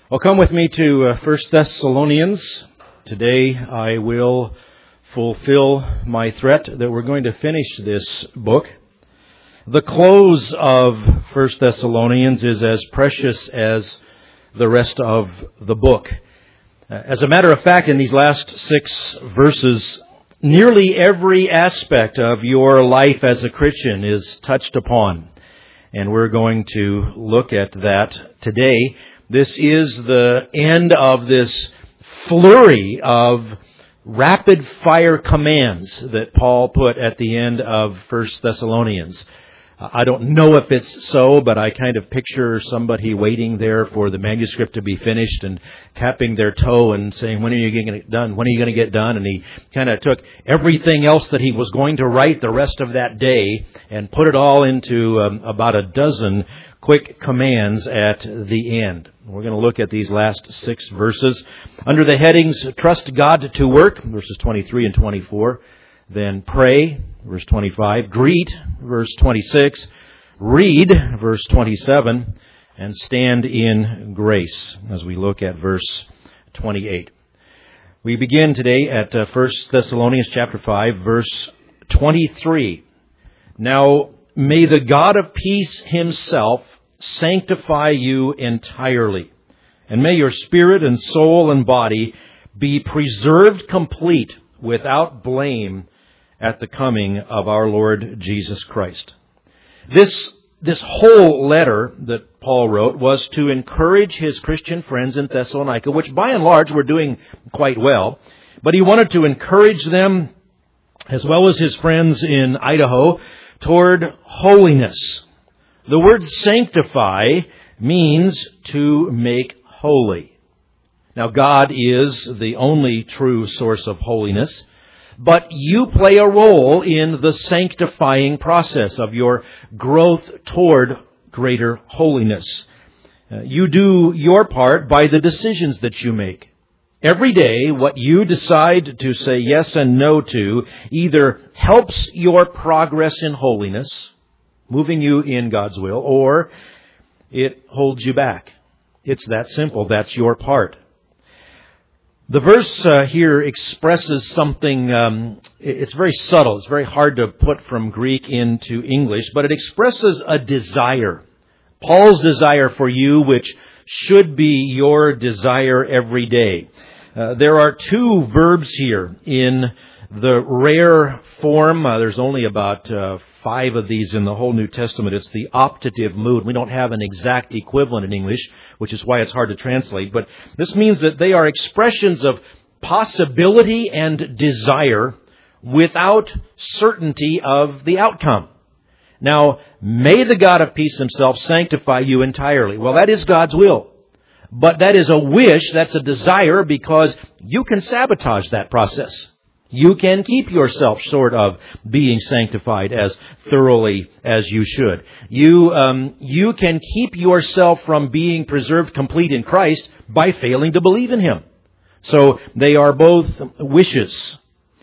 Well, come with me to 1 Thessalonians. Today I will fulfill my threat that we're going to finish this book. The close of 1 Thessalonians is as precious as the rest of the book. As a matter of fact, in these last 6 verses, nearly every aspect of your life as a Christian is touched upon. And we're going to look at that today. This is the end of this flurry of rapid fire commands that Paul put at the end of 1 Thessalonians. I don't know if it's so, but I kind of picture somebody waiting there for the manuscript to be finished and tapping their toe and saying, when are you going to get done? When are you going to get done? And he kind of took everything else that he was going to write the rest of that day and put it all into about a dozen quick commands at the end. We're going to look at these last 6 verses under the headings, Trust God to Work, verses 23 and 24. Then pray, verse 25, greet, verse 26, read, verse 27, and stand in grace as we look at verse 28. We begin today at 1 Thessalonians chapter 5, verse 23. Now, may the God of peace himself sanctify you entirely, and may your spirit and soul and body be preserved complete without blame at the coming of our Lord Jesus Christ. This whole letter that Paul wrote was to encourage his Christian friends in Thessalonica, which by and large were doing quite well, but he wanted to encourage them, as well as his friends in Idaho, toward holiness. The word sanctify means to make holy. Now, God is the only true source of holiness, but you play a role in the sanctifying process of your growth toward greater holiness. You do your part by the decisions that you make. Every day, what you decide to say yes and no to either helps your progress in holiness, moving you in God's will, or it holds you back. It's that simple. That's your part. The verse here expresses something, it's very subtle. It's very hard to put from Greek into English, but it expresses a desire. Paul's desire for you, which should be your desire every day. There are 2 verbs here in the rare form. There's only about 5 of these in the whole New Testament. It's the optative mood. We don't have an exact equivalent in English, which is why it's hard to translate. But this means that they are expressions of possibility and desire without certainty of the outcome. Now, may the God of peace himself sanctify you entirely. Well, that is God's will. But that is a wish, that's a desire, because you can sabotage that process. You can keep yourself short of being sanctified as thoroughly as you should. You can keep yourself from being preserved complete in Christ by failing to believe in Him. So they are both wishes.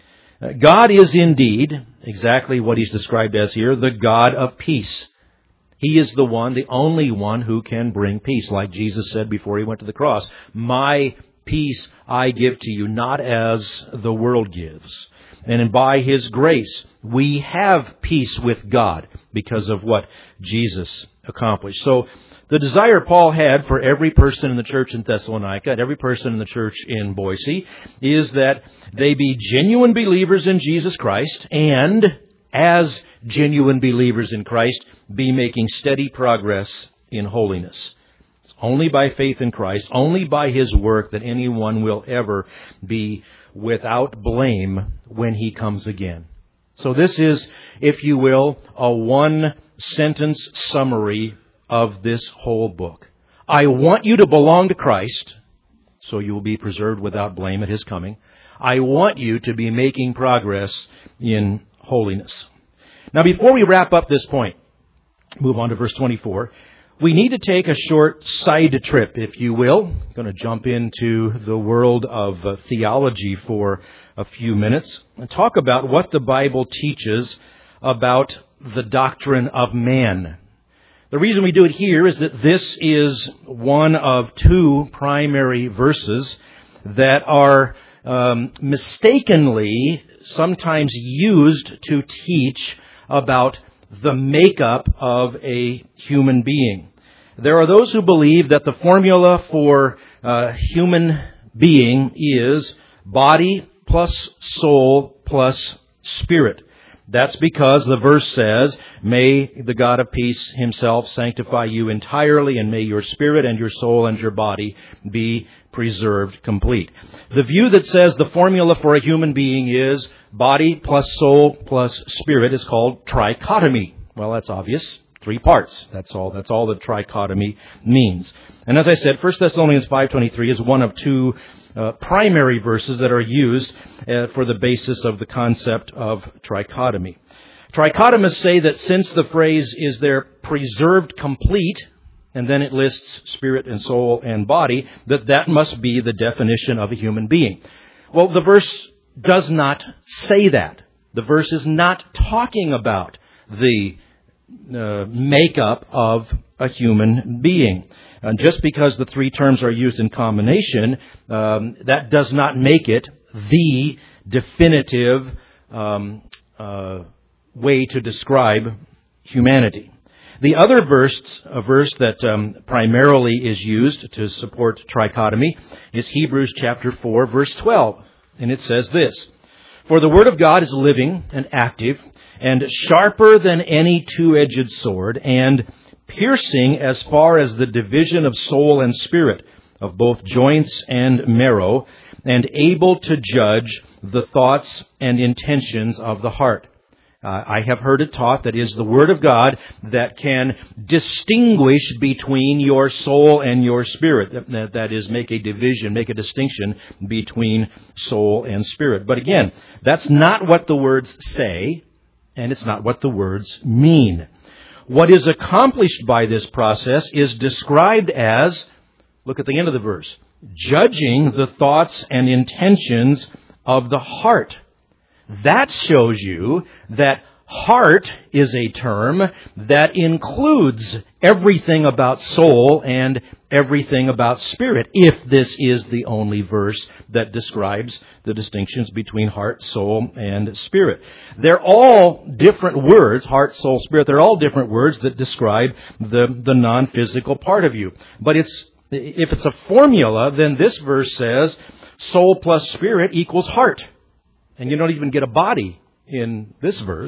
God is indeed exactly what He's described as here, the God of peace. He is the one, the only one who can bring peace, like Jesus said before He went to the cross. My peace I give to you, not as the world gives. And by His grace, we have peace with God because of what Jesus accomplished. So the desire Paul had for every person in the church in Thessalonica and every person in the church in Boise is that they be genuine believers in Jesus Christ, and as genuine believers in Christ, be making steady progress in holiness. It's only by faith in Christ, only by His work, that anyone will ever be without blame when He comes again. So this is, if you will, a 1-sentence summary of this whole book. I want you to belong to Christ, so you will be preserved without blame at His coming. I want you to be making progress in holiness. Now, before we wrap up this point, move on to verse 24, we need to take a short side trip, if you will. I'm going to jump into the world of theology for a few minutes and talk about what the Bible teaches about the doctrine of man. The reason we do it here is that this is one of two primary verses that are mistakenly sometimes used to teach about the makeup of a human being. There are those who believe that the formula for human being is body plus soul plus spirit. That's because the verse says, "May the God of peace himself sanctify you entirely, and may your spirit and your soul and your body be preserved complete." The view that says the formula for a human being is body plus soul plus spirit is called trichotomy. Well, that's obvious. 3 parts. That's all that trichotomy means. And as I said, 1 Thessalonians 5:23 is one of two primary verses that are used for the basis of the concept of trichotomy. Trichotomists say that since the phrase is there preserved complete, and then it lists spirit and soul and body, that must be the definition of a human being. Well, the verse does not say that. The verse is not talking about the makeup of a human being. And just because the 3 terms are used in combination, that does not make it the definitive way to describe humanity. The other verse, a verse that primarily is used to support trichotomy, is Hebrews chapter 4, verse 12. And it says this, "For the word of God is living and active, and sharper than any two-edged sword, and piercing as far as the division of soul and spirit, of both joints and marrow, and able to judge the thoughts and intentions of the heart." I have heard it taught that is the Word of God that can distinguish between your soul and your spirit. That is, make a division, make a distinction between soul and spirit. But again, that's not what the words say, and it's not what the words mean. What is accomplished by this process is described as, look at the end of the verse, judging the thoughts and intentions of the heart. That shows you that heart is a term that includes everything about soul and everything about spirit, if this is the only verse that describes the distinctions between heart, soul, and spirit. They're all different words, heart, soul, spirit. They're all different words that describe the non-physical part of you. But if it's a formula, then this verse says soul plus spirit equals heart. And you don't even get a body in this verse.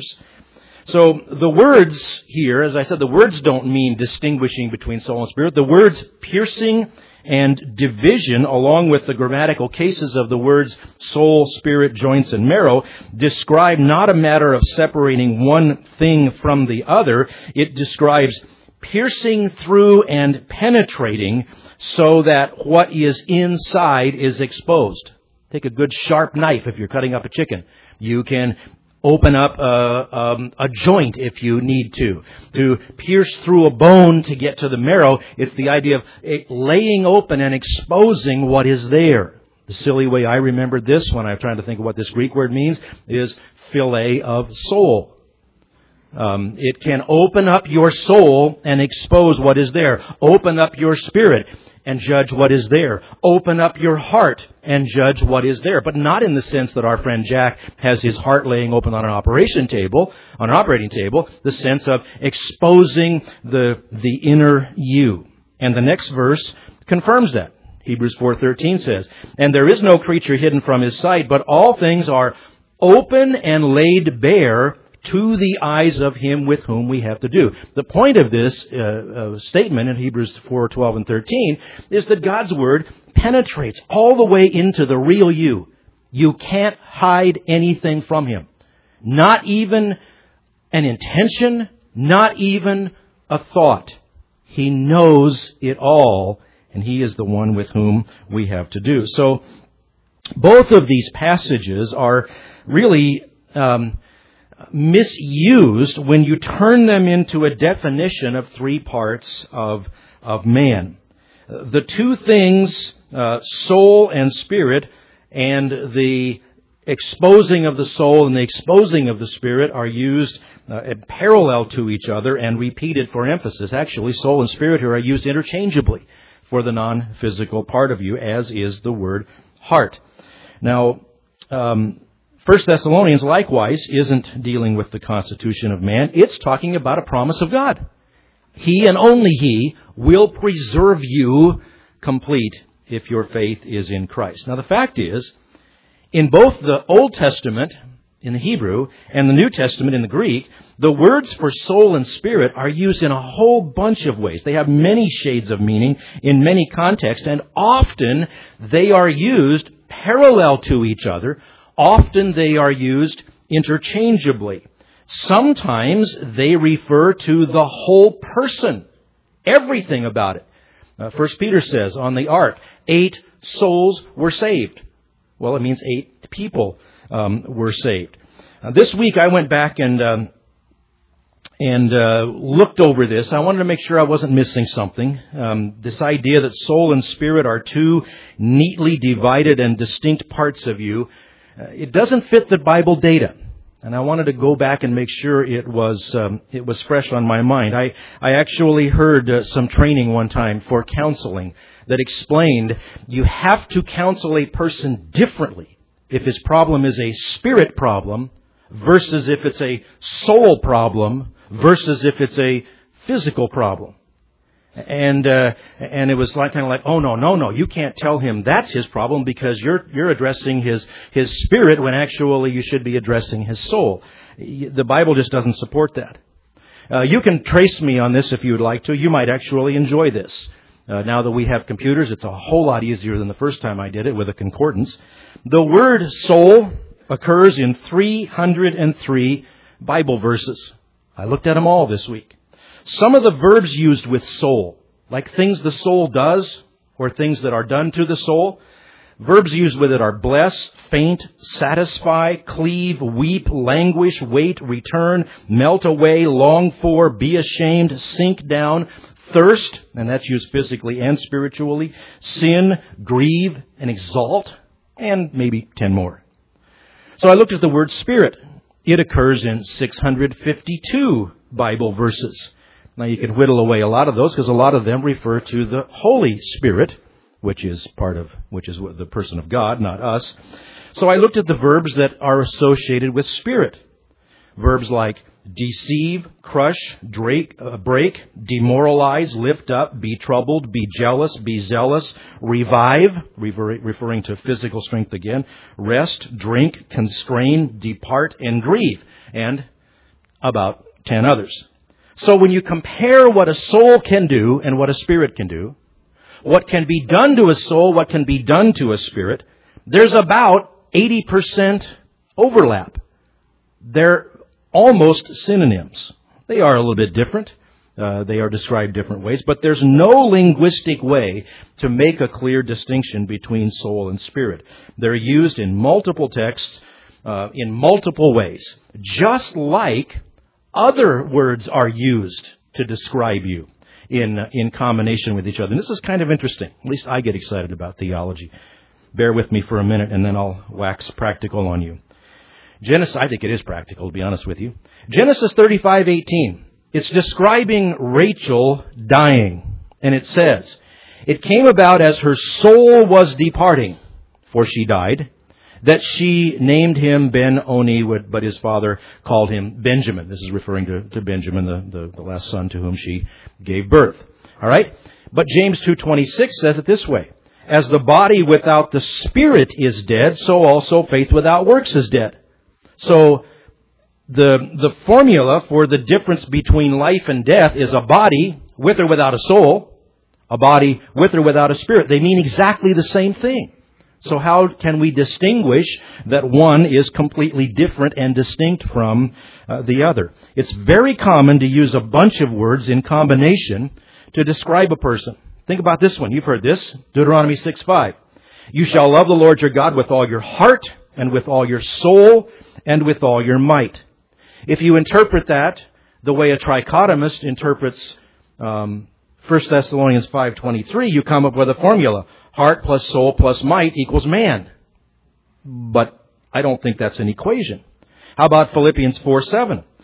So the words here, as I said, the words don't mean distinguishing between soul and spirit. The words piercing and division, along with the grammatical cases of the words soul, spirit, joints, and marrow, describe not a matter of separating one thing from the other. It describes piercing through and penetrating so that what is inside is exposed. Take a good sharp knife if you're cutting up a chicken. You can open up a joint if you need to. To pierce through a bone to get to the marrow, it's the idea of laying open and exposing what is there. The silly way I remembered this when I'm trying to think of what this Greek word means is fillet of soul. It can open up your soul and expose what is there. Open up your spirit and judge what is there. Open up your heart and judge what is there. But not in the sense that our friend Jack has his heart laying open on an operating table, the sense of exposing the inner you. And the next verse confirms that. Hebrews 4:13 says, "And there is no creature hidden from his sight, but all things are open and laid bare to the eyes of him with whom we have to do." The point of this statement in Hebrews 4:12 and 13 is that God's Word penetrates all the way into the real you. You can't hide anything from Him. Not even an intention, not even a thought. He knows it all, and He is the one with whom we have to do. So, both of these passages are really misused when you turn them into a definition of 3 parts of man. The two things, soul and spirit, and the exposing of the soul and the exposing of the spirit are used parallel to each other and repeated for emphasis. Actually, soul and spirit here are used interchangeably for the non-physical part of you, as is the word heart. Now, 1 Thessalonians likewise isn't dealing with the constitution of man. It's talking about a promise of God. He and only He will preserve you complete if your faith is in Christ. Now, the fact is, in both the Old Testament, in the Hebrew, and the New Testament, in the Greek, the words for soul and spirit are used in a whole bunch of ways. They have many shades of meaning in many contexts, and often they are used parallel to each other. Often they are used interchangeably. Sometimes they refer to the whole person, everything about it. 1 Peter says on the ark, 8 souls were saved. Well, it means 8 people were saved. This week I went back and looked over this. I wanted to make sure I wasn't missing something. This idea that soul and spirit are two neatly divided and distinct parts of you, it doesn't fit the Bible data. And I wanted to go back and make sure it was fresh on my mind. I actually heard some training one time for counseling that explained you have to counsel a person differently if his problem is a spirit problem versus if it's a soul problem versus if it's a physical problem. And it was kind of like, oh, no, you can't tell him that's his problem because you're addressing his spirit when actually you should be addressing his soul. The Bible just doesn't support that. You can trace me on this if you would like to. You might actually enjoy this. Now that we have computers, it's a whole lot easier than the first time I did it with a concordance. The word soul occurs in 303 Bible verses. I looked at them all this week. Some of the verbs used with soul, like things the soul does or things that are done to the soul, verbs used with it are bless, faint, satisfy, cleave, weep, languish, wait, return, melt away, long for, be ashamed, sink down, thirst, and that's used physically and spiritually, sin, grieve, and exalt, and maybe 10 more. So I looked at the word spirit. It occurs in 652 Bible verses. Now you can whittle away a lot of those because a lot of them refer to the Holy Spirit, which is the person of God, not us. So I looked at the verbs that are associated with spirit. Verbs like deceive, crush, break, demoralize, lift up, be troubled, be jealous, be zealous, revive, referring to physical strength again, rest, drink, constrain, depart, and grieve, and about 10 others. So when you compare what a soul can do and what a spirit can do, what can be done to a soul, what can be done to a spirit, there's about 80% overlap. They're almost synonyms. They are a little bit different. They are described different ways, but there's no linguistic way to make a clear distinction between soul and spirit. They're used in multiple texts, in multiple ways, just like other words are used to describe you in combination with each other. And this is kind of interesting. At least I get excited about theology. Bear with me for a minute and then I'll wax practical on you. I think it is practical, to be honest with you. Genesis 35:18. It's describing Rachel dying. And it says, it came about as her soul was departing, for she died, that she named him Ben-Oni, but his father called him Benjamin. This is referring to Benjamin, the last son to whom she gave birth. All right? But James 2:26 says it this way. As the body without the spirit is dead, so also faith without works is dead. So the formula for the difference between life and death is a body with or without a soul, a body with or without a spirit. They mean exactly the same thing. So how can we distinguish that one is completely different and distinct from the other? It's very common to use a bunch of words in combination to describe a person. Think about this one. You've heard this. Deuteronomy 6:5. You shall love the Lord your God with all your heart and with all your soul and with all your might. If you interpret that the way a trichotomist interprets 1 Thessalonians 5:23, you come up with a formula. Heart plus soul plus might equals man. But I don't think that's an equation. How about Philippians 4:7?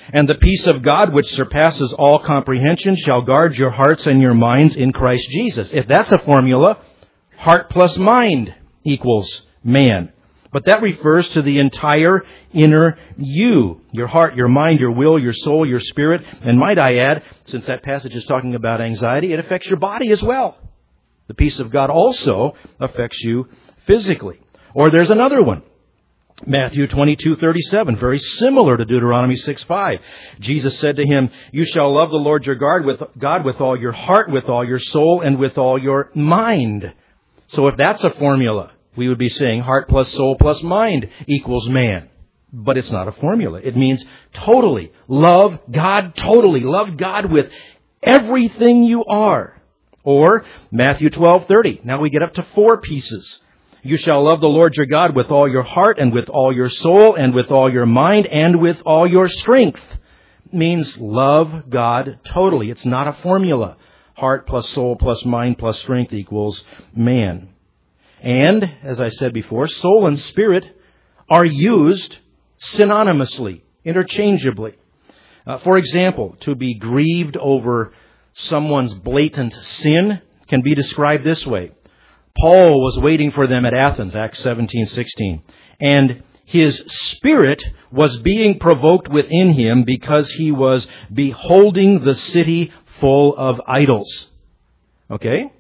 And the peace of God, which surpasses all comprehension, shall guard your hearts and your minds in Christ Jesus. If that's a formula, heart plus mind equals man. But that refers to the entire inner you. Your heart, your mind, your will, your soul, your spirit. And might I add, since that passage is talking about anxiety, it affects your body as well. The peace of God also affects you physically. Or there's another one. Matthew 22:37, very similar to Deuteronomy 6:5. Jesus said to him, "You shall love the Lord your God with all your heart, with all your soul, and with all your mind." So if that's a formula, we would be saying heart plus soul plus mind equals man. But it's not a formula. It means totally. Love God totally. Love God with everything you are. Or Matthew 12:30. Now we get up to 4 pieces. You shall love the Lord your God with all your heart and with all your soul and with all your mind and with all your strength. It means love God totally. It's not a formula. Heart plus soul plus mind plus strength equals man. And, as I said before, soul and spirit are used synonymously, interchangeably. For example, to be grieved over someone's blatant sin can be described this way. Paul was waiting for them at Athens, Acts 17:16, and his spirit was being provoked within him because he was beholding the city full of idols. Okay?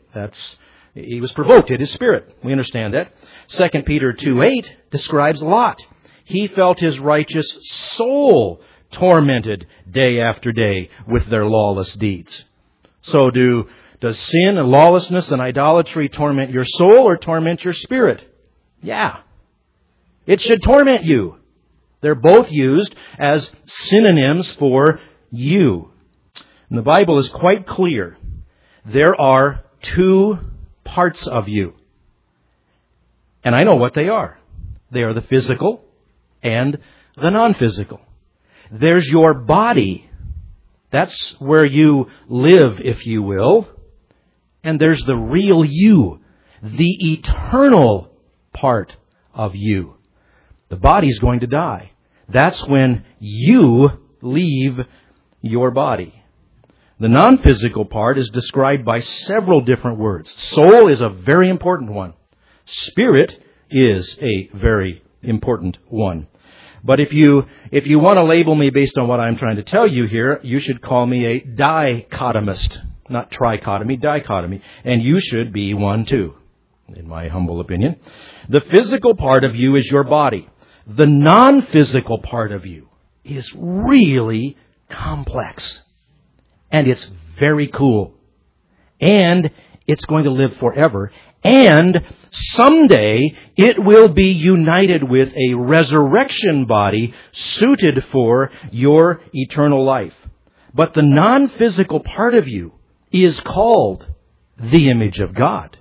He was provoked in his spirit. We understand that. 2 Peter 2:8 describes Lot. He felt his righteous soul tormented day after day with their lawless deeds. So does sin and lawlessness and idolatry torment your soul or torment your spirit? Yeah. It should torment you. They're both used as synonyms for you. And the Bible is quite clear. There are 2 parts of you. And I know what they are. They are the physical and the non-physical. There's your body. That's where you live, if you will. And there's the real you, the eternal part of you. The body's going to die. That's when you leave your body. The non-physical part is described by several different words. Soul is a very important one. Spirit is a very important one. But if you want to label me based on what I'm trying to tell you here, you should call me a dichotomist. Not trichotomy, dichotomy. And you should be one too, in my humble opinion. The physical part of you is your body. The non-physical part of you is really complex. And it's very cool. And it's going to live forever. And someday it will be united with a resurrection body suited for your eternal life. But the non-physical part of you is called the image of God.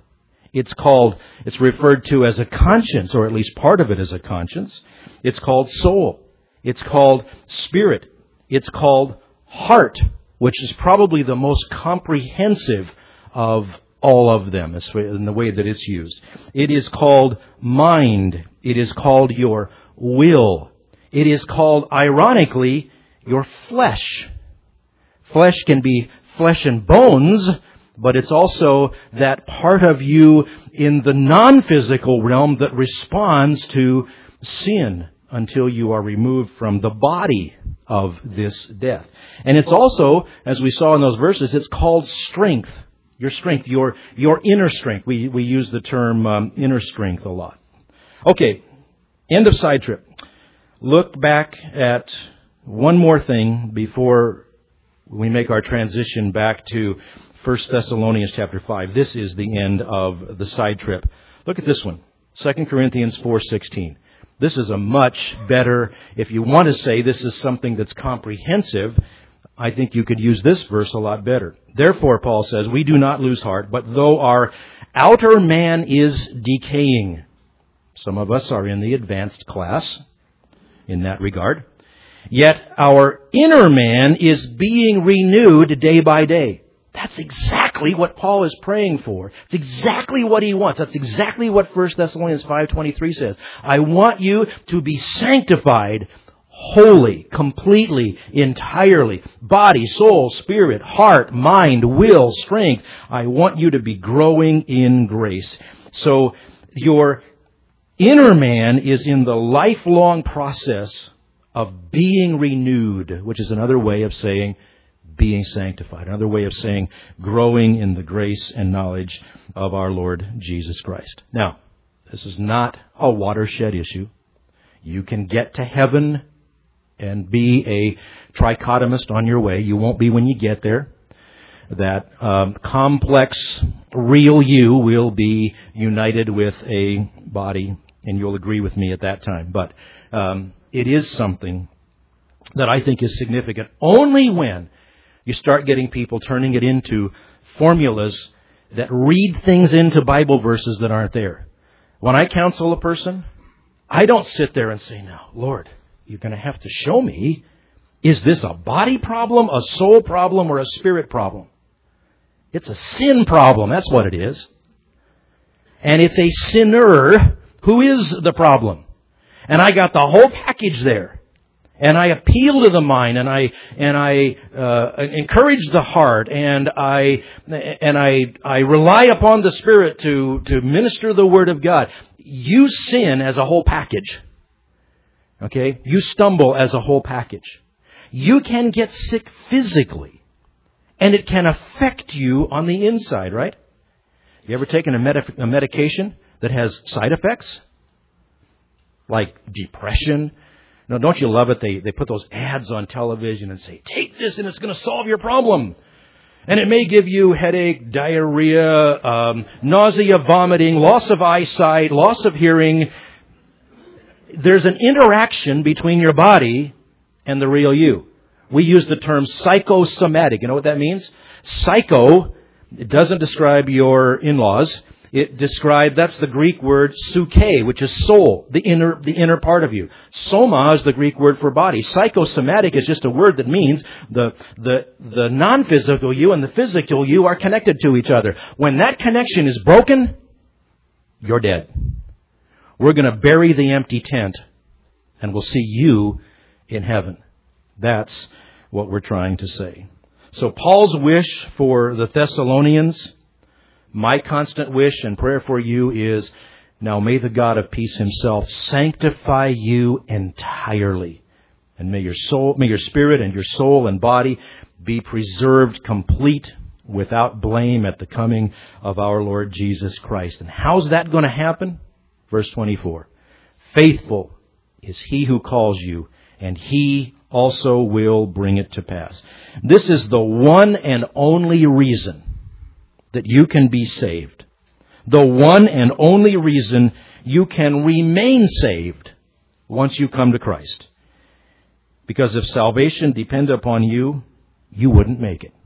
It's referred to as a conscience, or at least part of it is a conscience. It's called soul. It's called spirit. It's called heart, which is probably the most comprehensive of all of them in the way that it's used. It is called mind. It is called your will. It is called, ironically, your flesh. Flesh can be flesh and bones, but it's also that part of you in the non-physical realm that responds to sin until you are removed from the body of this death. And it's also, as we saw in those verses, it's called strength. Your strength, your inner strength. We use the term inner strength a lot. Okay, end of side trip. Look back at one more thing before we make our transition back to 1 Thessalonians chapter 5. This is the end of the side trip. Look at this one, 2 Corinthians 4:16. This is a much better, if you want to say this is something that's comprehensive, I think you could use this verse a lot better. Therefore, Paul says, we do not lose heart, but though our outer man is decaying. Some of us are in the advanced class in that regard. Yet our inner man is being renewed day by day. That's exactly what Paul is praying for. It's exactly what he wants. That's exactly what 1 Thessalonians 5:23 says. I want you to be sanctified, wholly, completely, entirely, body, soul, spirit, heart, mind, will, strength. I want you to be growing in grace. So your inner man is in the lifelong process of being renewed, which is another way of saying being sanctified, another way of saying growing in the grace and knowledge of our Lord Jesus Christ. Now, this is not a watershed issue. You can get to heaven and be a trichotomist on your way. You won't be when you get there. That complex, real you will be united with a body, and you'll agree with me at that time. But it is something that I think is significant only when you start getting people turning it into formulas that read things into Bible verses that aren't there. When I counsel a person, I don't sit there and say, now, Lord, you're going to have to show me, is this a body problem, a soul problem, or a spirit problem? It's a sin problem. That's what it is. And it's a sinner who is the problem. And I got the whole package there. And I appeal to the mind, and I encourage the heart, and I rely upon the Spirit to minister the Word of God. You sin as a whole package. Okay? You stumble as a whole package. You can get sick physically, and it can affect you on the inside, right? You ever taken a medication that has side effects? Like depression? No, don't you love it? They put those ads on television and say, take this and it's going to solve your problem. And it may give you headache, diarrhea, nausea, vomiting, loss of eyesight, loss of hearing. There's an interaction between your body and the real you. We use the term psychosomatic. You know what that means? Psycho, it doesn't describe your in-laws. That's the Greek word suke, which is soul, the inner part of you. Soma is the Greek word for body. Psychosomatic is just a word that means the non-physical you and the physical you are connected to each other. When that connection is broken, you're dead. We're going to bury the empty tent, and we'll see you in heaven. That's what we're trying to say. So Paul's wish for the Thessalonians, my constant wish and prayer for you is, now may the God of peace himself sanctify you entirely. And may your spirit and your soul and body be preserved complete without blame at the coming of our Lord Jesus Christ. And how's that going to happen? Verse 24. Faithful is he who calls you, and he also will bring it to pass. This is the one and only reason that you can be saved. The one and only reason you can remain saved once you come to Christ. Because if salvation depended upon you, you wouldn't make it.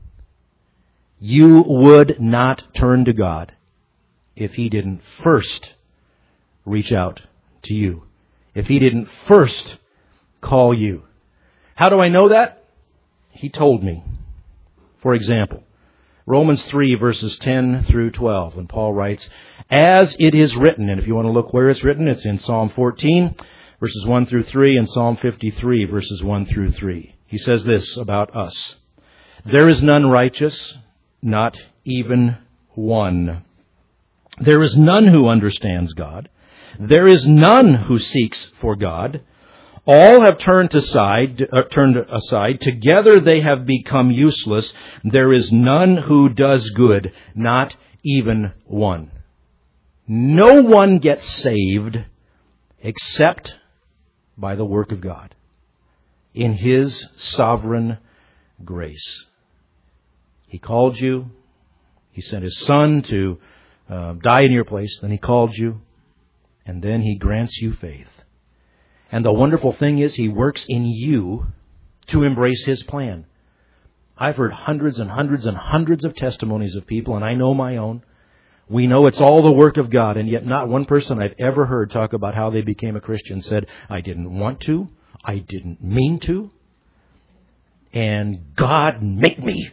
You would not turn to God if he didn't first reach out to you. If he didn't first call you. How do I know that? He told me. For example, Romans 3 verses 10 through 12, when Paul writes, as it is written, and if you want to look where it's written, it's in Psalm 14 verses 1 through 3 and Psalm 53 verses 1 through 3. He says this about us. There is none righteous, not even one. There is none who understands God. There is none who seeks for God. All have turned aside. Together they have become useless. There is none who does good, not even one. No one gets saved except by the work of God in his sovereign grace. He called you. He sent his Son to die in your place. Then he called you. And then he grants you faith. And the wonderful thing is he works in you to embrace his plan. I've heard hundreds and hundreds and hundreds of testimonies of people, and I know my own. We know it's all the work of God, and yet not one person I've ever heard talk about how they became a Christian said, I didn't want to, I didn't mean to, and God made me.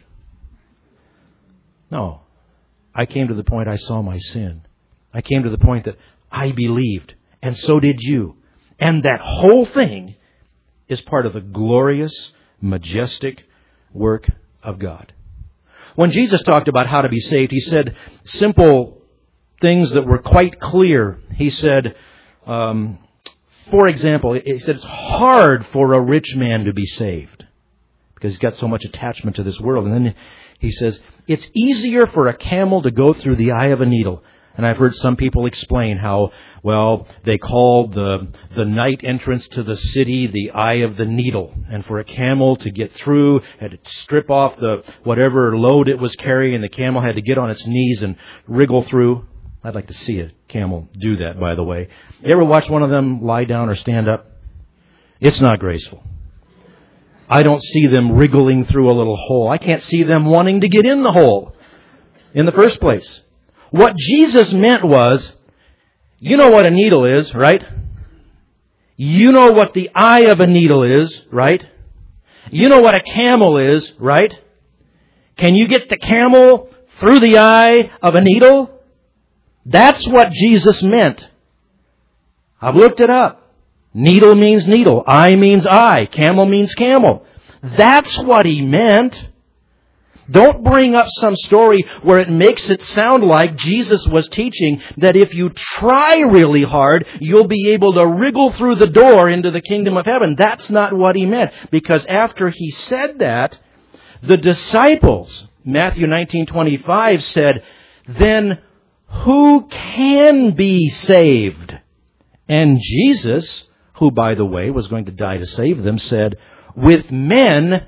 No. I came to the point I saw my sin. I came to the point that I believed, and so did you. And that whole thing is part of the glorious, majestic work of God. When Jesus talked about how to be saved, He said simple things that were quite clear. He said, for example, He said it's hard for a rich man to be saved because he's got so much attachment to this world. And then He says, it's easier for a camel to go through the eye of a needle. And I've heard some people explain how, well, they called the night entrance to the city the eye of the needle. And for a camel to get through, had to strip off whatever load it was carrying, and the camel had to get on its knees and wriggle through. I'd like to see a camel do that, by the way. You ever watch one of them lie down or stand up? It's not graceful. I don't see them wriggling through a little hole. I can't see them wanting to get in the hole in the first place. What Jesus meant was, you know what a needle is, right? You know what the eye of a needle is, right? You know what a camel is, right? Can you get the camel through the eye of a needle? That's what Jesus meant. I've looked it up. Needle means needle. Eye means eye. Camel means camel. That's what He meant. Don't bring up some story where it makes it sound like Jesus was teaching that if you try really hard, you'll be able to wriggle through the door into the kingdom of heaven. That's not what He meant. Because after He said that, the disciples, Matthew 19:25 said, then who can be saved? And Jesus, who by the way was going to die to save them, said, with men,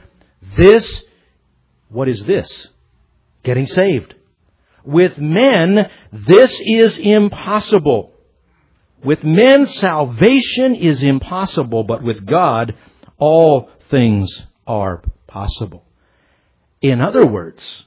what is this? Getting saved. With men, this is impossible. With men, salvation is impossible, but with God, all things are possible. In other words,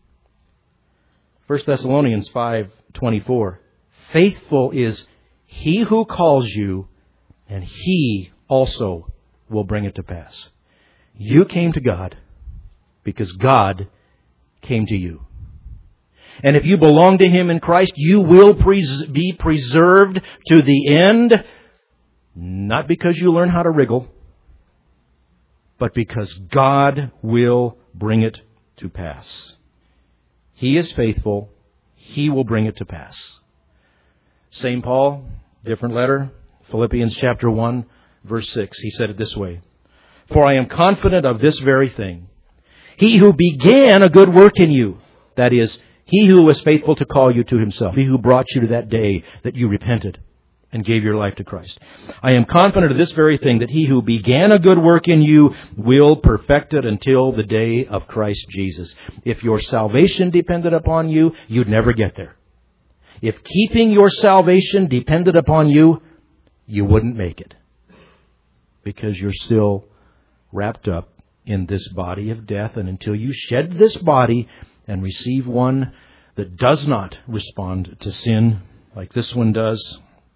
1 Thessalonians 5:24, faithful is He who calls you, and He also will bring it to pass. You came to God because God came to you. And if you belong to Him in Christ, you will be preserved to the end, not because you learn how to wriggle, but because God will bring it to pass. He is faithful. He will bring it to pass. St. Paul, different letter, Philippians chapter 1, verse 6. He said it this way, for I am confident of this very thing. He who began a good work in you, that is, He who was faithful to call you to Himself, He who brought you to that day that you repented and gave your life to Christ. I am confident of this very thing, that He who began a good work in you will perfect it until the day of Christ Jesus. If your salvation depended upon you, you'd never get there. If keeping your salvation depended upon you, you wouldn't make it. Because you're still wrapped up in this body of death, and until you shed this body and receive one that does not respond to sin like this one does,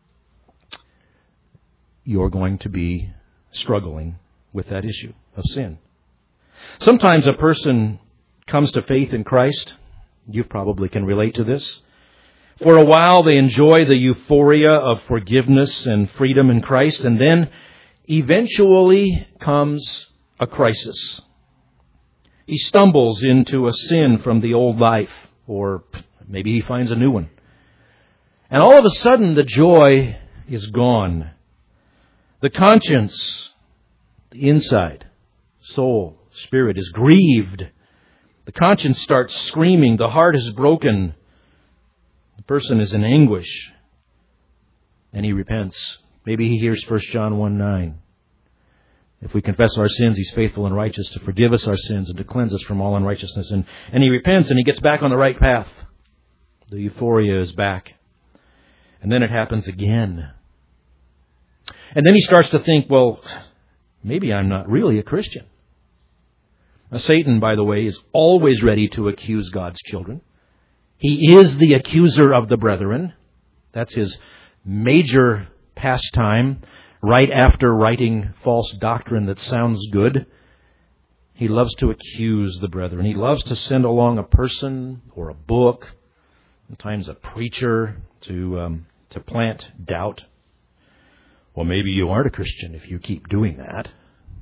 you're going to be struggling with that issue of sin. Sometimes a person comes to faith in Christ. You probably can relate to this. For a while they enjoy the euphoria of forgiveness and freedom in Christ, and then eventually comes a crisis. He stumbles into a sin from the old life, or maybe he finds a new one. And all of a sudden the joy is gone. The conscience, the inside, soul, spirit is grieved. The conscience starts screaming. The heart is broken. The person is in anguish. And he repents. Maybe he hears 1 John 1:9. If we confess our sins, He's faithful and righteous to forgive us our sins and to cleanse us from all unrighteousness. And he repents and he gets back on the right path. The euphoria is back. And then it happens again. And then he starts to think, well, maybe I'm not really a Christian. Now, Satan, by the way, is always ready to accuse God's children. He is the accuser of the brethren. That's his major pastime. Right after writing false doctrine that sounds good, he loves to accuse the brethren. He loves to send along a person or a book, sometimes a preacher, to plant doubt. Well, maybe you aren't a Christian if you keep doing that.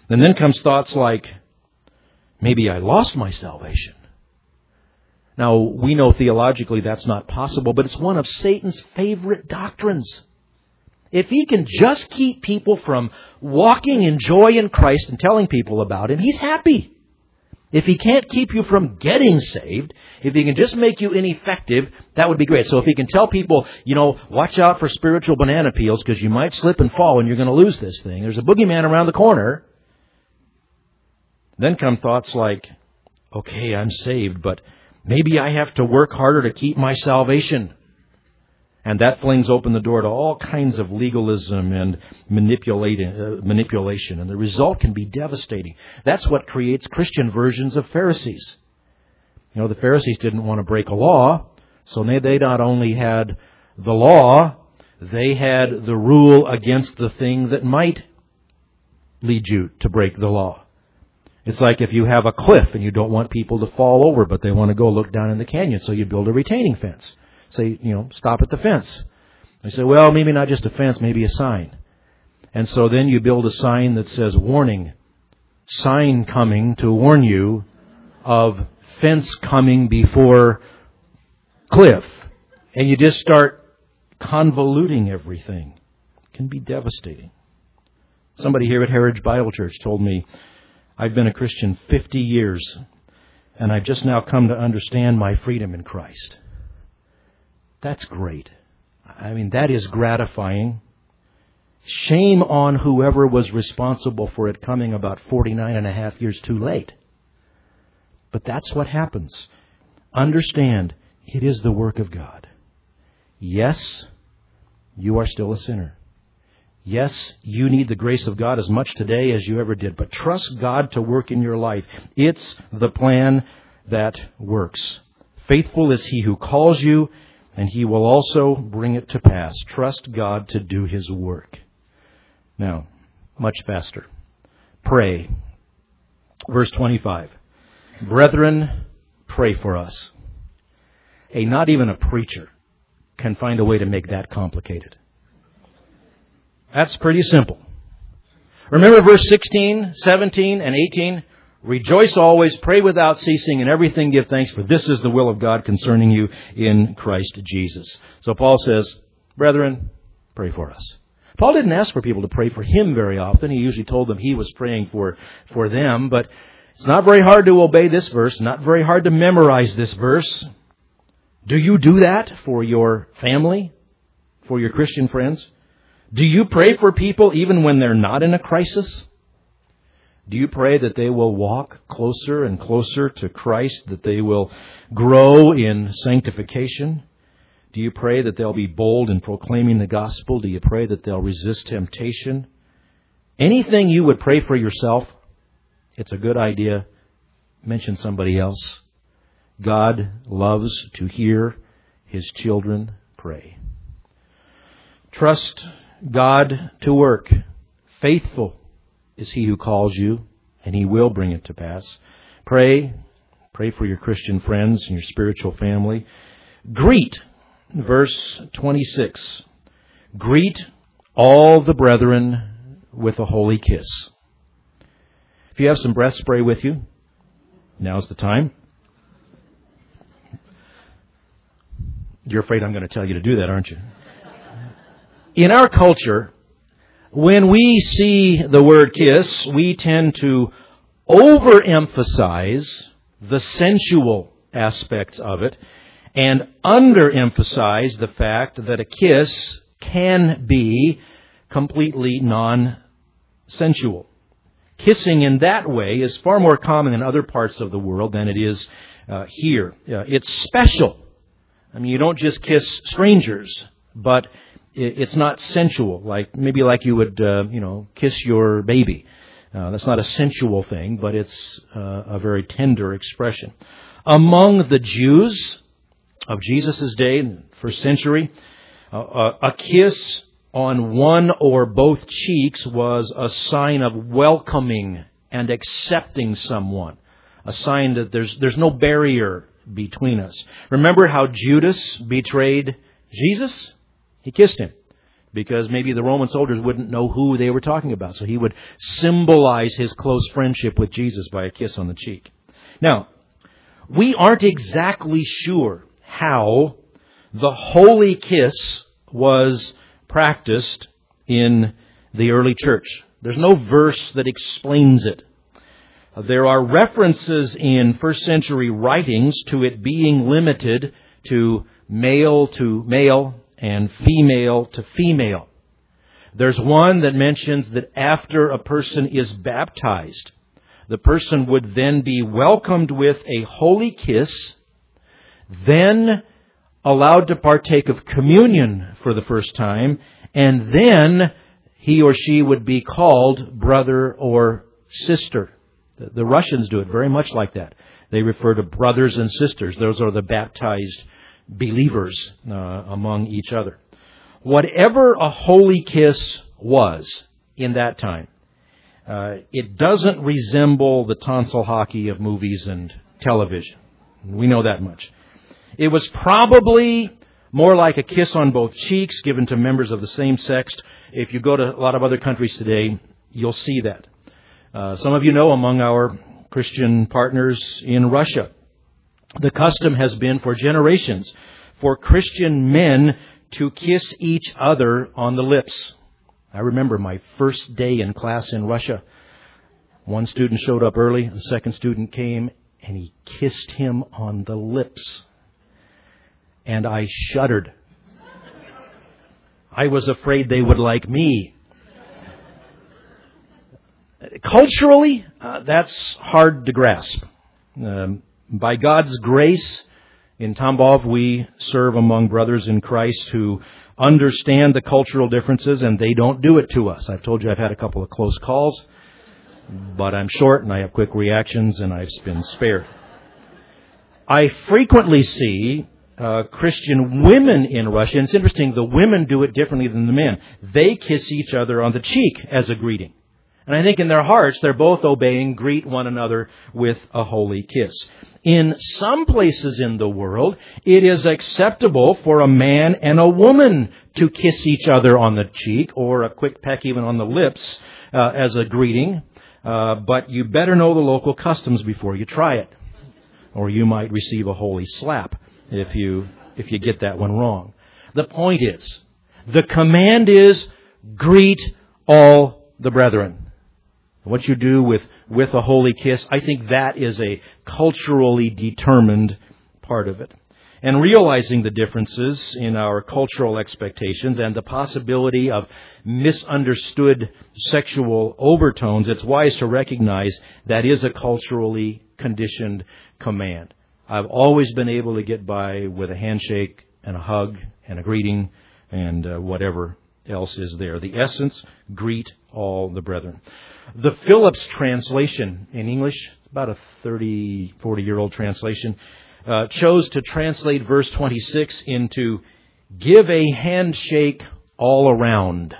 And then comes thoughts like, maybe I lost my salvation. Now, we know theologically that's not possible, but it's one of Satan's favorite doctrines. If he can just keep people from walking in joy in Christ and telling people about Him, he's happy. If he can't keep you from getting saved, if he can just make you ineffective, that would be great. So if he can tell people, watch out for spiritual banana peels because you might slip and fall and you're going to lose this thing. There's a boogeyman around the corner. Then come thoughts like, okay, I'm saved, but maybe I have to work harder to keep my salvation. And that flings open the door to all kinds of legalism and manipulation. And the result can be devastating. That's what creates Christian versions of Pharisees. The Pharisees didn't want to break a law, so they not only had the law, they had the rule against the thing that might lead you to break the law. It's like if you have a cliff and you don't want people to fall over, but they want to go look down in the canyon, so you build a retaining fence. Say, stop at the fence. They say, well, maybe not just a fence, maybe a sign. And so then you build a sign that says, warning, sign coming to warn you of fence coming before cliff. And you just start convoluting everything. It can be devastating. Somebody here at Heritage Bible Church told me, I've been a Christian 50 years, and I've just now come to understand my freedom in Christ. That's great. That is gratifying. Shame on whoever was responsible for it coming about 49 and a half years too late. But that's what happens. Understand, it is the work of God. Yes, you are still a sinner. Yes, you need the grace of God as much today as you ever did. But trust God to work in your life. It's the plan that works. Faithful is He who calls you, and He will also bring it to pass. Trust God to do His work. Now, much faster. Pray. Verse 25. Brethren, pray for us. Not even a preacher can find a way to make that complicated. That's pretty simple. Remember verse 16, 17, and 18? Rejoice always, pray without ceasing, and everything give thanks, for this is the will of God concerning you in Christ Jesus. So Paul says, brethren, pray for us. Paul didn't ask for people to pray for him very often. He usually told them he was praying for them. But it's not very hard to obey this verse, not very hard to memorize this verse. Do you do that for your family, for your Christian friends? Do you pray for people even when they're not in a crisis? Do you pray that they will walk closer and closer to Christ, that they will grow in sanctification? Do you pray that they'll be bold in proclaiming the gospel? Do you pray that they'll resist temptation? Anything you would pray for yourself, it's a good idea. Mention somebody else. God loves to hear His children pray. Trust God to work. Faithful is He who calls you, and He will bring it to pass. Pray for your Christian friends and your spiritual family. Greet, verse 26. Greet all the brethren with a holy kiss. If you have some breath spray with you, now's the time. You're afraid I'm going to tell you to do that, aren't you? In our culture, when we see the word kiss, we tend to overemphasize the sensual aspects of it and underemphasize the fact that a kiss can be completely non-sensual. Kissing in that way is far more common in other parts of the world than it is here. It's special. You don't just kiss strangers, but it's not sensual, like you would, kiss your baby. That's not a sensual thing, but it's a very tender expression. Among the Jews of Jesus' day, in the first century, a kiss on one or both cheeks was a sign of welcoming and accepting someone. A sign that there's no barrier between us. Remember how Judas betrayed Jesus? He kissed Him. because maybe the Roman soldiers wouldn't know who they were talking about. So he would symbolize his close friendship with Jesus by a kiss on the cheek. Now, we aren't exactly sure how the holy kiss was practiced in the early church. There's no verse that explains it. There are references in first century writings to it being limited to male and female to female. There's one that mentions that after a person is baptized, the person would then be welcomed with a holy kiss, then allowed to partake of communion for the first time, and then he or she would be called brother or sister. The Russians do it very much like that. They refer to brothers and sisters. Those are the baptized believers among each other. Whatever a holy kiss was in that time, it doesn't resemble the tonsil hockey of movies and television. We know that much. It was probably more like a kiss on both cheeks given to members of the same sex. If you go to a lot of other countries today, you'll see that. Some of you know among our Christian partners in Russia, the custom has been for generations for Christian men to kiss each other on the lips. I remember my first day in class in Russia. One student showed up early, the second student came, and he kissed him on the lips. And I shuddered. I was afraid they would like me. Culturally, that's hard to grasp. By God's grace, in Tambov, we serve among brothers in Christ who understand the cultural differences, and they don't do it to us. I've told you I've had a couple of close calls, but I'm short and I have quick reactions, and I've been spared. I frequently see Christian women in Russia, and it's interesting, the women do it differently than the men. They kiss each other on the cheek as a greeting. And I think in their hearts, they're both obeying, greet one another with a holy kiss. In some places in the world, it is acceptable for a man and a woman to kiss each other on the cheek, or a quick peck even on the lips as a greeting. But you better know the local customs before you try it, or you might receive a holy slap if you get that one wrong. The point is, the command is, greet all the brethren. What you do with a holy kiss, I think that is a culturally determined part of it. And realizing the differences in our cultural expectations and the possibility of misunderstood sexual overtones, it's wise to recognize that is a culturally conditioned command. I've always been able to get by with a handshake and a hug and a greeting and whatever else is there. The essence, greet all the brethren. The Phillips translation in English, about a 40-year-old translation, chose to translate verse 26 into, give a handshake all around.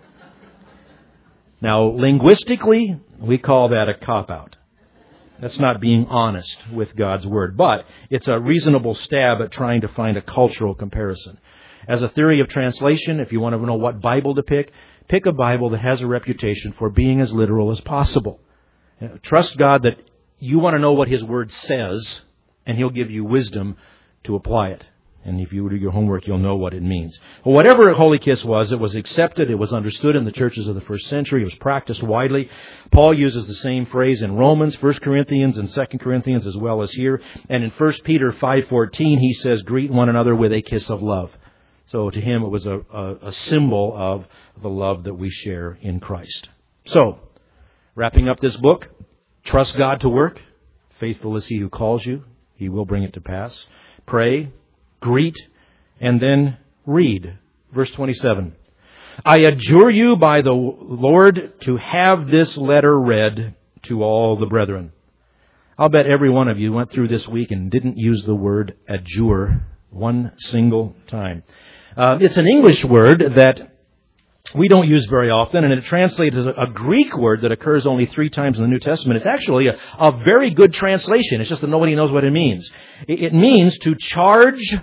Now, linguistically, we call that a cop-out. That's not being honest with God's Word, but it's a reasonable stab at trying to find a cultural comparison. As a theory of translation, if you want to know what Bible to pick a Bible that has a reputation for being as literal as possible. Trust God that you want to know what His Word says, and He'll give you wisdom to apply it. And if you do your homework, you'll know what it means. Well, whatever a holy kiss was, it was accepted, it was understood in the churches of the first century, it was practiced widely. Paul uses the same phrase in Romans, 1 Corinthians, and 2 Corinthians, as well as here. And in 1 Peter 5:14, he says, greet one another with a kiss of love. So to him, it was a symbol of the love that we share in Christ. So, wrapping up this book, trust God to work. Faithful is He who calls you. He will bring it to pass. Pray, greet, and then read. Verse 27. I adjure you by the Lord to have this letter read to all the brethren. I'll bet every one of you went through this week and didn't use the word adjure one single time. It's an English word that we don't use very often, and it translates as a Greek word that occurs only 3 times in the New Testament. It's actually a very good translation. It's just that nobody knows what it means. It means to charge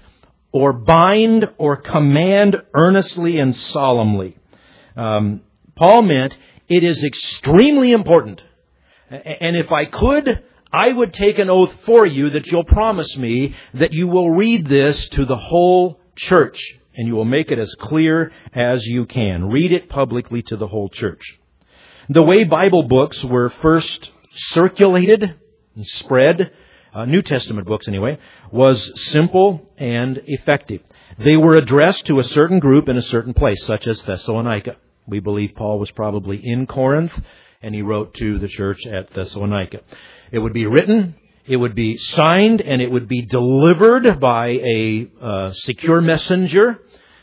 or bind or command earnestly and solemnly. Paul meant it is extremely important. And if I could, I would take an oath for you that you'll promise me that you will read this to the whole church and you will make it as clear as you can. Read it publicly to the whole church. The way Bible books were first circulated and spread, New Testament books anyway, was simple and effective. They were addressed to a certain group in a certain place, such as Thessalonica. We believe Paul was probably in Corinth, and he wrote to the church at Thessalonica. It would be written, it would be signed, and it would be delivered by a secure messenger,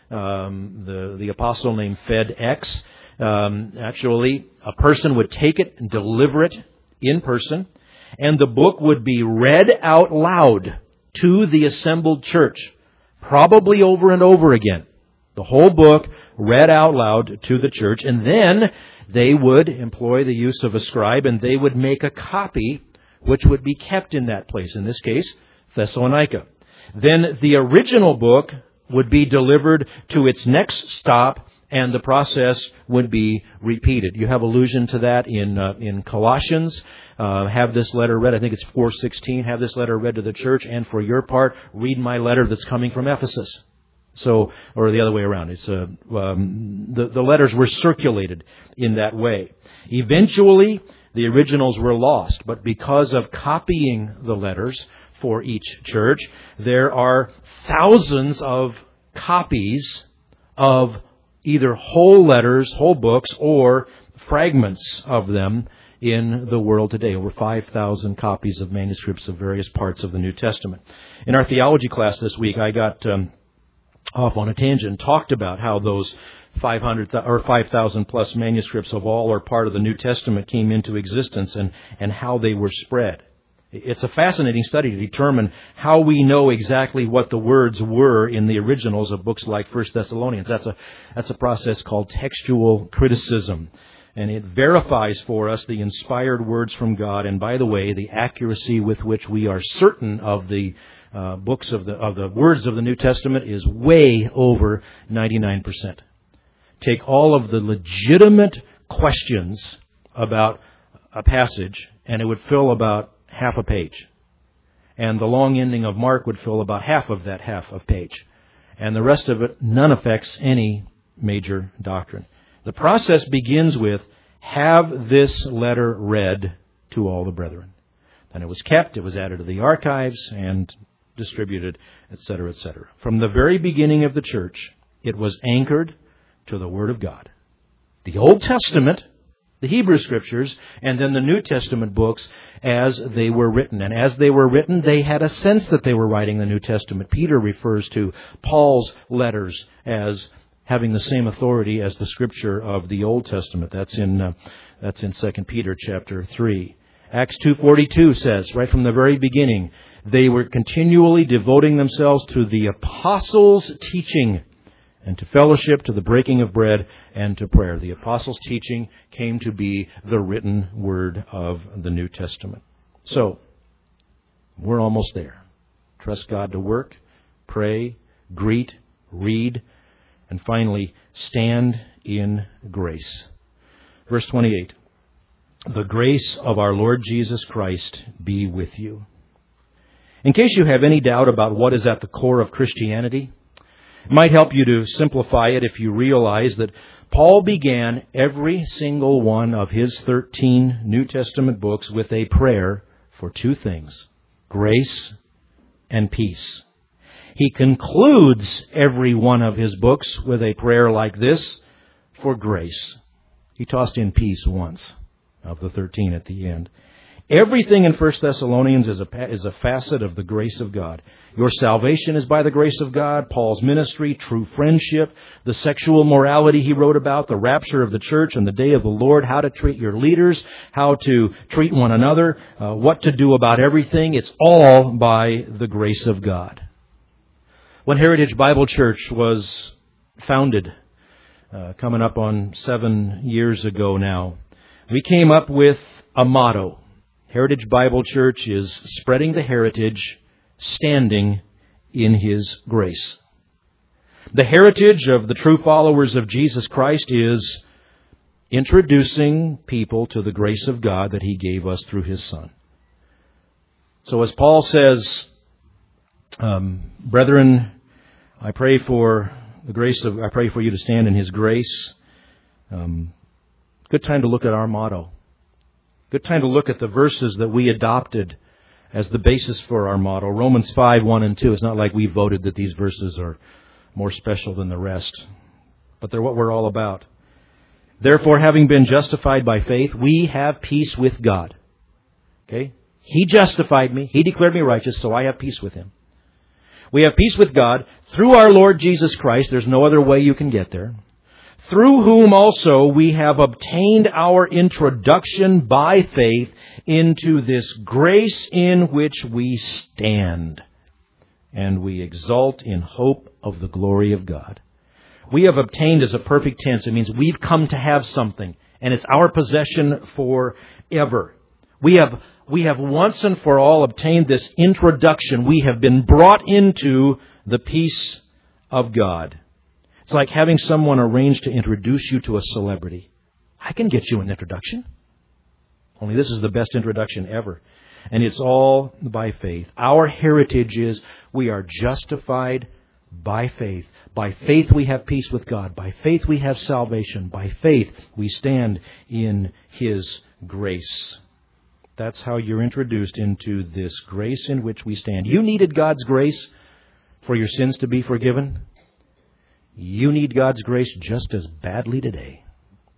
the apostle named FedEx. Actually, a person would take it and deliver it in person, and the book would be read out loud to the assembled church, probably over and over again. The whole book read out loud to the church, and then they would employ the use of a scribe, and they would make a copy which would be kept in that place, in this case, Thessalonica. Then the original book would be delivered to its next stop, and the process would be repeated. You have allusion to that in Colossians. Have this letter read. I think it's 4:16. Have this letter read to the church, and for your part, read my letter that's coming from Ephesus. So, or the other way around. It's the letters were circulated in that way. Eventually, the originals were lost, but because of copying the letters for each church, there are thousands of copies of either whole letters, whole books, or fragments of them in the world today. Over 5,000 copies of manuscripts of various parts of the New Testament. In our theology class this week, I got off on a tangent, talked about how those 500 or 5,000 plus manuscripts of all or part of the New Testament came into existence and how they were spread. It's a fascinating study to determine how we know exactly what the words were in the originals of books like 1 Thessalonians. That's a process called textual criticism. And it verifies for us the inspired words from God. And by the way, the accuracy with which we are certain of the books of the words of the New Testament is way over 99%. Take all of the legitimate questions about a passage, and it would fill about half a page. And the long ending of Mark would fill about half of that half of page. And the rest of it, none affects any major doctrine. The process begins with, have this letter read to all the brethren. Then it was kept, it was added to the archives, and distributed, etc., etc. From the very beginning of the church, it was anchored to the Word of God. The Old Testament, the Hebrew Scriptures, and then the New Testament books as they were written. And as they were written, they had a sense that they were writing the New Testament. Peter refers to Paul's letters as having the same authority as the Scripture of the Old Testament. That's in 2 Peter chapter 3. Acts 2:42 says, right from the very beginning, they were continually devoting themselves to the apostles' teaching and to fellowship, to the breaking of bread, and to prayer. The apostles' teaching came to be the written word of the New Testament. So, we're almost there. Trust God to work, pray, greet, read, and finally, stand in grace. Verse 28. The grace of our Lord Jesus Christ be with you. In case you have any doubt about what is at the core of Christianity, it might help you to simplify it if you realize that Paul began every single one of his 13 New Testament books with a prayer for two things: grace and peace. He concludes every one of his books with a prayer like this for grace. He tossed in peace once of the 13 at the end. Everything in 1 Thessalonians is a facet of the grace of God. Your salvation is by the grace of God, Paul's ministry, true friendship, the sexual morality he wrote about, the rapture of the church and the day of the Lord, how to treat your leaders, how to treat one another, what to do about everything. It's all by the grace of God. When Heritage Bible Church was founded, coming up on 7 years ago now, we came up with a motto. Heritage Bible Church is spreading the heritage, standing in His grace. The heritage of the true followers of Jesus Christ is introducing people to the grace of God that He gave us through His Son. So as Paul says, brethren, I pray for you to stand in His grace. Good time to look at our motto. Good time to look at the verses that we adopted as the basis for our motto. Romans 5, 1 and 2. It's not like we voted that these verses are more special than the rest, but they're what we're all about. Therefore, having been justified by faith, we have peace with God. Okay? He justified me. He declared me righteous, so I have peace with Him. We have peace with God through our Lord Jesus Christ. There's no other way you can get there. Through whom also we have obtained our introduction by faith into this grace in which we stand, and we exult in hope of the glory of God. We have obtained as a perfect tense. It means we've come to have something, and it's our possession forever. We have once and for all obtained this introduction. We have been brought into the peace of God. It's like having someone arrange to introduce you to a celebrity. I can get you an introduction. Only this is the best introduction ever. And it's all by faith. Our heritage is we are justified by faith. By faith we have peace with God. By faith we have salvation. By faith we stand in His grace. That's how you're introduced into this grace in which we stand. You needed God's grace for your sins to be forgiven. You need God's grace just as badly today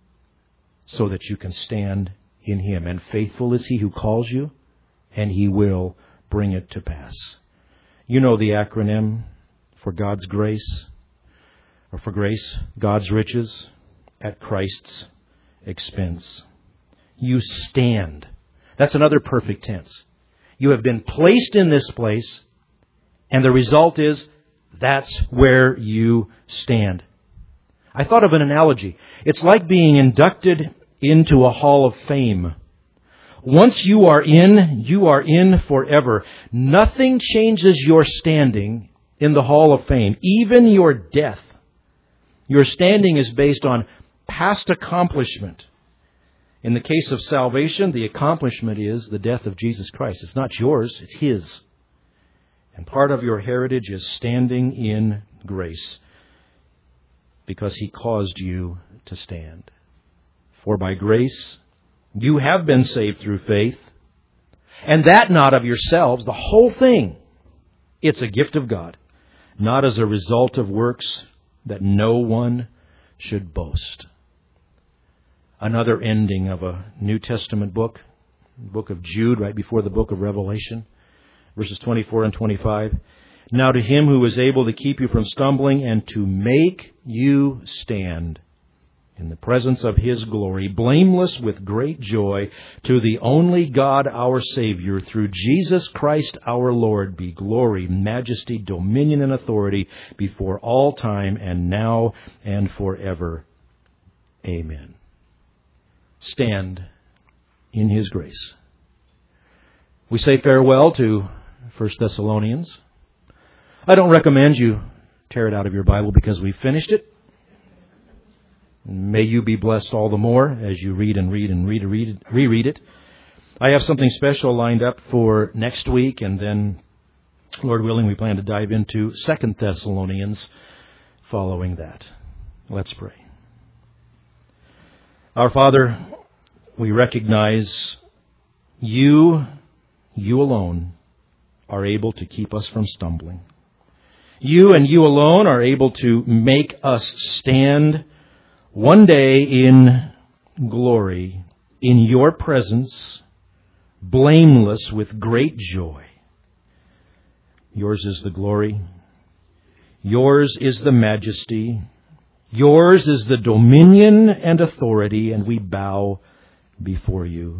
so that you can stand in Him. And faithful is He who calls you, and He will bring it to pass. You know the acronym for God's grace, or for grace, God's riches at Christ's expense. You stand. That's another perfect tense. You have been placed in this place, and the result is that's where you stand. I thought of an analogy. It's like being inducted into a hall of fame. Once you are in forever. Nothing changes your standing in the hall of fame, even your death. Your standing is based on past accomplishment. In the case of salvation, the accomplishment is the death of Jesus Christ. It's not yours, it's His. And part of your heritage is standing in grace because He caused you to stand. For by grace you have been saved through faith, and that not of yourselves, the whole thing. It's a gift of God, not as a result of works, that no one should boast. Another ending of a New Testament book, the book of Jude, right before the book of Revelation. Verses 24 and 25. Now to Him who is able to keep you from stumbling and to make you stand in the presence of His glory, blameless with great joy, to the only God our Savior, through Jesus Christ our Lord, be glory, majesty, dominion, and authority before all time and now and forever. Amen. Stand in His grace. We say farewell to 1 Thessalonians. I don't recommend you tear it out of your Bible because we finished it. May you be blessed all the more as you read and reread it. I have something special lined up for next week, and then, Lord willing, we plan to dive into 2 Thessalonians following that. Let's pray. Our Father, we recognize You alone are able to keep us from stumbling. You and You alone are able to make us stand one day in glory in Your presence, blameless with great joy. Yours is the glory. Yours is the majesty. Yours is the dominion and authority, and we bow before You.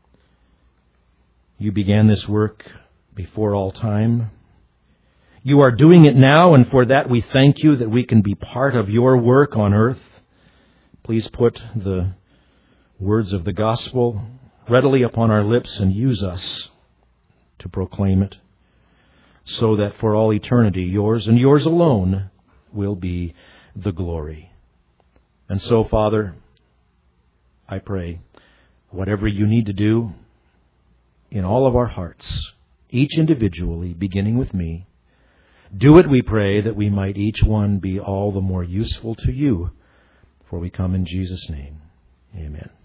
You began this work before all time. You are doing it now, and for that we thank You that we can be part of Your work on earth. Please put the words of the gospel readily upon our lips and use us to proclaim it. so that for all eternity, yours and yours alone will be the glory. And so, Father, I pray, whatever you need to do in all of our hearts, each individually, beginning with me, do it, we pray, that we might each one be all the more useful to you. For we come in Jesus' name. Amen.